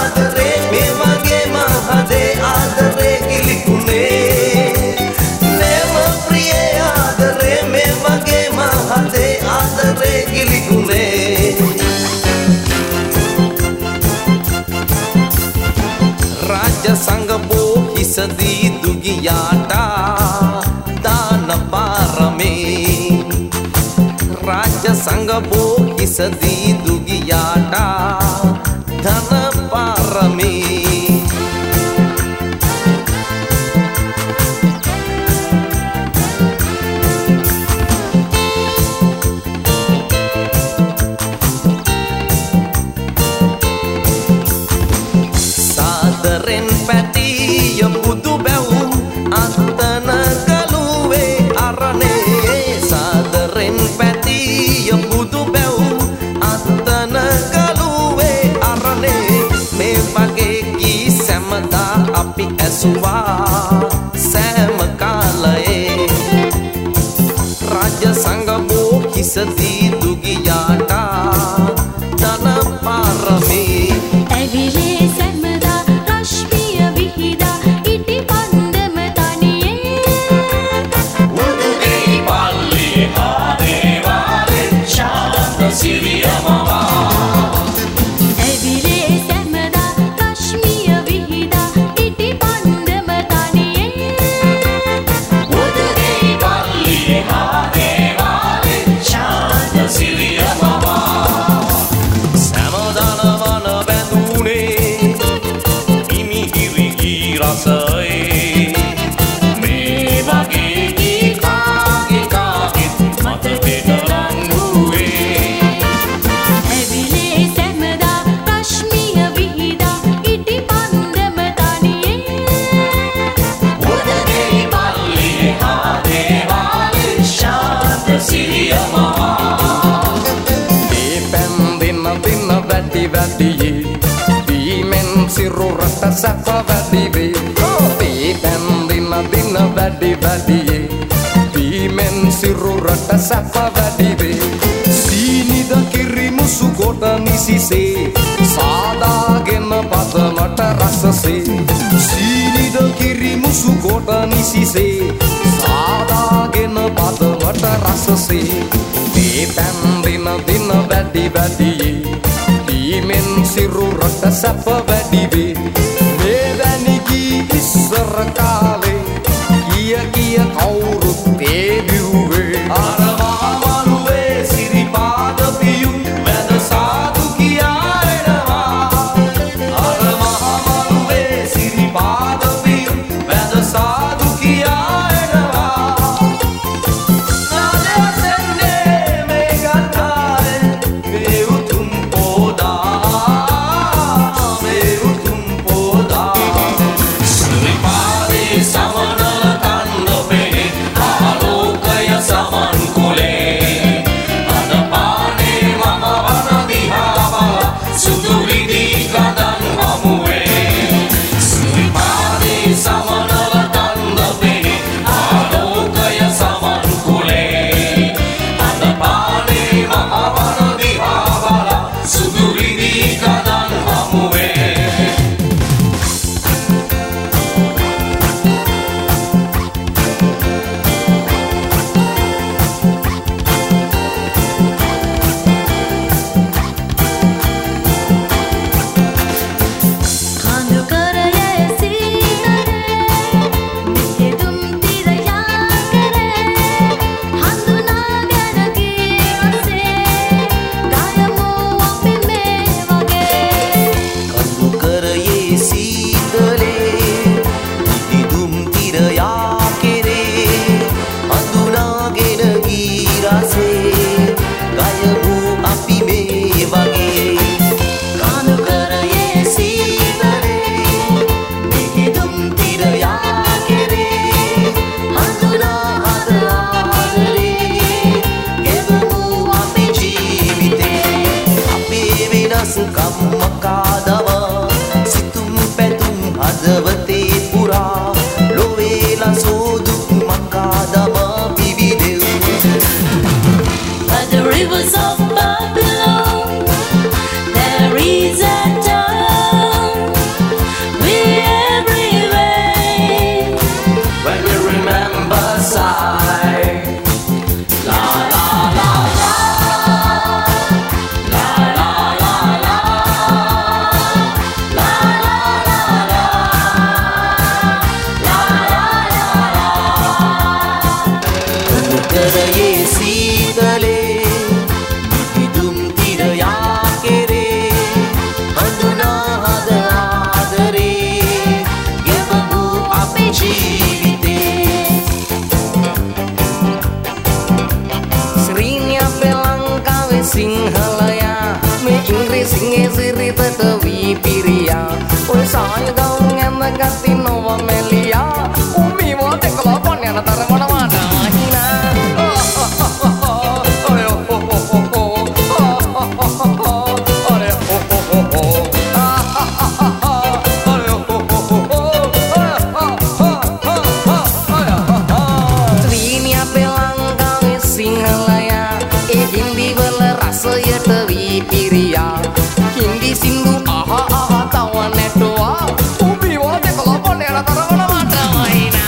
ආදරේ මේ වගේ මහදේ ආදරේ ගිලිහුනේ නේම ප්‍රියේ ආදරේ මේ වගේ මහදේ ආදරේ ගිලිහුනේ රාජ සංගබෝ හිසදී දුගියාට දාන පාරමේ රාජ සංගබෝ හිසදී දුගියාට ධන පාරමේ සාදරෙන් පැටිය බුදු බැව් අත්තන ගලුවේ අරනේ සාදරෙන් පැටිය බුදු බැව් අත්තන ගලුවේ අරනේ මේ වගේ කී සැමදා අපි ඇසුවා සෑම කාලයේ රාජ සංගබෝ හිසදී දුගියාට ධන පාරමේ ඇවිලේ සැමදා රශ්මිය විහිදා ඉටි පන්දම තනියේ උදුගේ පල්ලි ආදේ වාලේ ශාන්ත සිරියමවා ඇවිලේ සැමදා රශ්මිය විහිදා ඉටි පන්දම තනියේ උදුගේ පල්ලි ආදේ වාලේ ශාන්ත සිරියමවා සෑමදාන වන බැඳුනේ හිමිහිරි ගී රසයේ මේ වගේ කී කාගෙත් මතකෙට ලංගුවේ ඇවිලේ සැමදා රශ්මිය විහිදා ඉටි පන්දම තනියේ උදුගේ පල්ලි ආදේ වාලේ ශාන්ත සිරියමවා ඒ පැන්දින දින වැඩි වැඩියේ බීමෙන් සිරු රට සැප වැඩි වේ ඒ පැන්දින දින වැඩි වැඩියේ බීමෙන් සිරු රට සැප වැඩි වේ සීනිද කිරි මුසු කොට නිසිසේ සාදාගෙන පදමට රසසේ සීනිද කිරි මුසු කොට නිසිසේ සාදාගෙන පදමට රසසේ ඒ පැන්දින දින වැඩි වැඩියේ බීමෙන් සිරු රට සැප වැඩි වේ මෙවැනි කී ඉස්සර කාලේ කිය කිය කවුරුත් තේරුවේ අර මහමළුවේ සිරිපාද පියුම් මැද සාදු කියා එනවා අර මහමළුවේ සිරිපාද පියුම් මැද සාදු කියා එනවා නාදයසෙන්නේ මේ ගතාරේ මේ උතුම් පෝදා මේ උතුම් පෝදා සිරිපාදේ සමනල කන්දපේ ආලෝකය සමන් කුලේ අද පානේ මම වන දිහා බල සුදු විදී කඳන් හමුවේ සිරිපාදේ සමනල කන්දපේ ආලෝකය සමන් කුලේ අද පානේ මම වන දිහා බල සුදු විදී කඳන් හමුවේ කඳු කරයේ සීතරේ මිහිදුම් තිරයා කරේ හඳුනාගෙන ගිය රසේ ගයමු අපි මේ වගේ කඳු කරයේ සීතලේ ඉදිදුම් තිරයා කෙරේ හඳුනාගෙන ගී රසේ ගයමු අපි මේ වගේ කඳු කරයේ සීතලේ ඉදිදුම් තිරයා කෙරේ හඳුනා අද ආදරේ ගෙවමු අපි ජීවිතේ අපේ වෙනස්කම් මකාදවා සිතුම් පැතුම් හදවතේ පුරා ලොවේලා සෝදුක් මකාදවා පිවිදෙව් By the rivers of Babylon there is a town langgang yang kasino Amelia umi wote kelopon yang ntar mana-mana hina Trini ape langgang singalaya hindi belerasa ya tewi piria hindi sindu aha tawan nedoa umi wote kelopon yang ntar mana-mana hina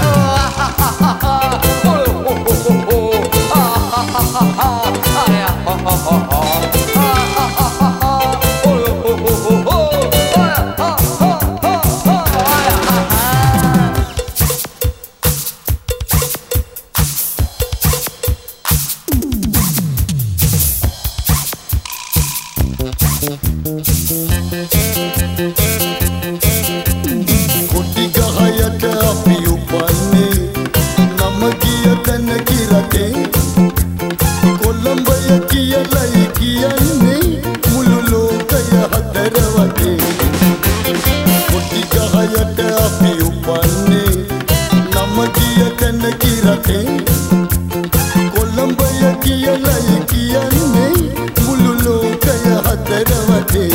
Kutiga hayat api upane nama kia dan kirate Kolambaya kia lai kiane mululo kaya hadarawate Kutiga hayat api upane nama kia dan kirate Kolambaya kia lai kiane mululo kaya hadarawate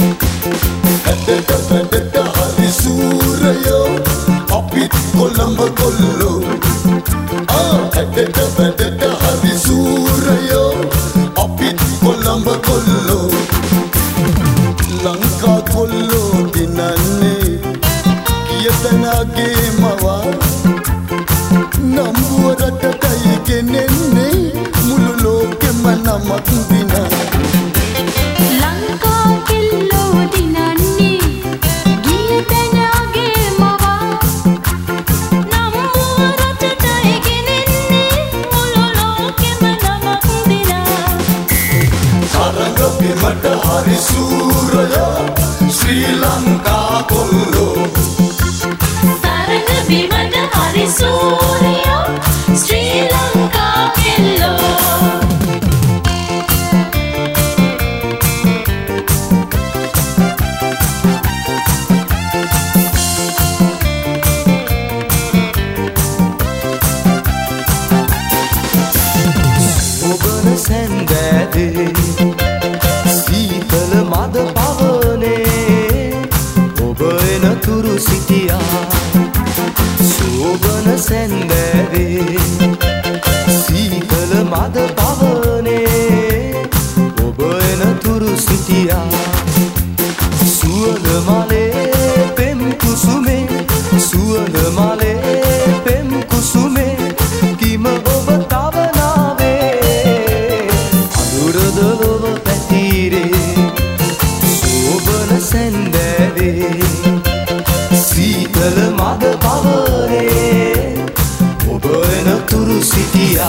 Hadada hari suraya apit kolamba kollo Hadada hari suraya apit kolamba kollo Langka kollo dinane kiyatanage mawa Nambuara tatai kenene mululo ke manama dina Langkah kilo dinani gitanyage mawa namurat taigenenne muloloke manamandina Saranga bimata hari suraya Sri Lanka kollo saranga bimada hari surya Sri Lanka kello ඔබන සැන්දෑදේ සීතල මද පවනේ ඔබ එනතුරු සිටියා සෝබන සැන්දෑදේ සීතල මද පවනේ ඔබ එනතුරු සිටියා සුවඳ මලේ පෙම් කුසුමේ සුවඳ මලේ පෙම් කුසුමේ කිම ඔබ තවනාවේ අඳුරදලොව පැතිරේ සෝබන සැන්දෑවේ සීතල මද පවනේ ඔබ එනතුරු සිටියා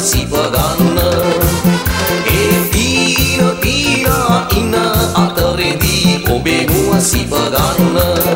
සිප ගන්න ඒ තීන ඉන්න අතරේදී ඔබේ මුව සිප ගන්න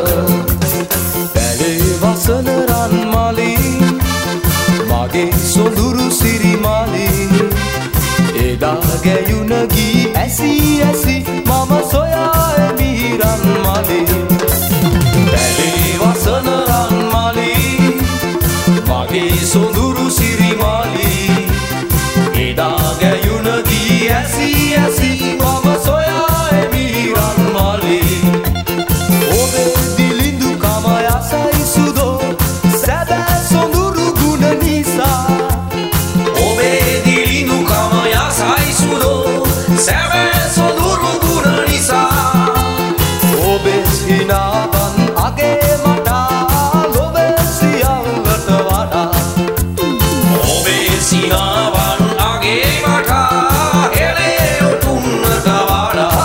පැලේ වසන රන් මලී මගේ සොඳුරු සිරිමලී එදා ගැයුන ගී ඇසි ඇසි මම සොයා එමි රන් මලී පැලේ වසන රන් මලී මගේ සොඳුරු සිරිමලී එදා ගැයුන ගී ඇසි ඇසි මම සොයා එමි රන් මලී ඔබේ දිලිඳු කම යසයි සුදෝ සැබෑ සොඳුරු ගුණ නිසා ඔබේ දිලිඳු කම යසයි සුදෝ සැබෑ සොඳුරු ගුණ නිසා ඔබේ සිනාවන් අගේ මට ලොවේ සියල්ලට වඩා ඔබේ සිනාවන් අගේ මට එලේ උතුම්නට වඩා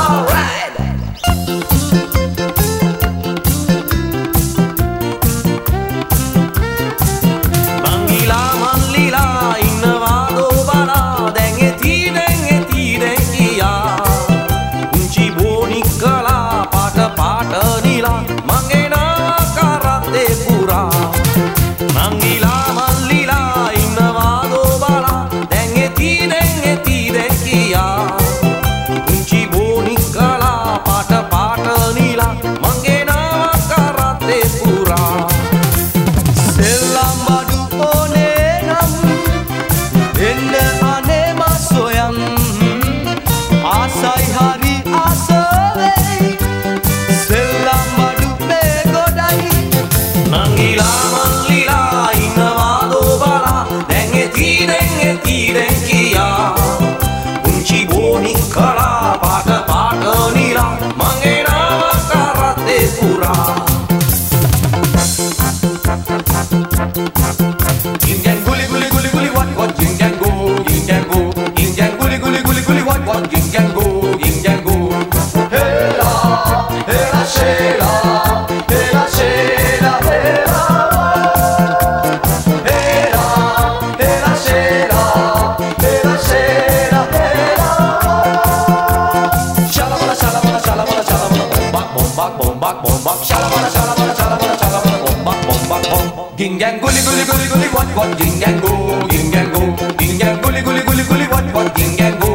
මංගිලා මල්ලිලා ඉන්නවාදෝ බලා දැන් එති කියා උංචි බෝනික්කලා පාට පාට නිලා මගේ නා කරත්තේ පුරා මංගිලා මල්ලිලා ඉන්නවාදෝ බලා දැන් එති කියා උංචි බෝනික්කලා පාට පාට නිලා මගේ නා කරත්තේ පුරා සෙල්ලම් බඩු ඕනේ නම් එන්න අනේ මසොයන් ආසයි හරි ආසවෙයි සෙල්ලම් බඩු මේ ගොඩයි මංගිලා මල්ලිලා ඉන්නවාදෝ බලා දැන් එති කියා උංචි බෝනික්කලා පාට පාට නිලා මගේ නාම කරත්තේ පුරා Yin yang guli guli guli guli what yin yang go yin yang go yin yang guli guli guli guli what yin yang go Hela hela shela hela shela hela hela hela shela hela shela hela shalabala shalabala shalabala shalabala bombak shalabala shalabala shalabala shalabala bombak bom yin yang guli guli guli guli what yin yang go yin yang guli guli guli guli what yin yang go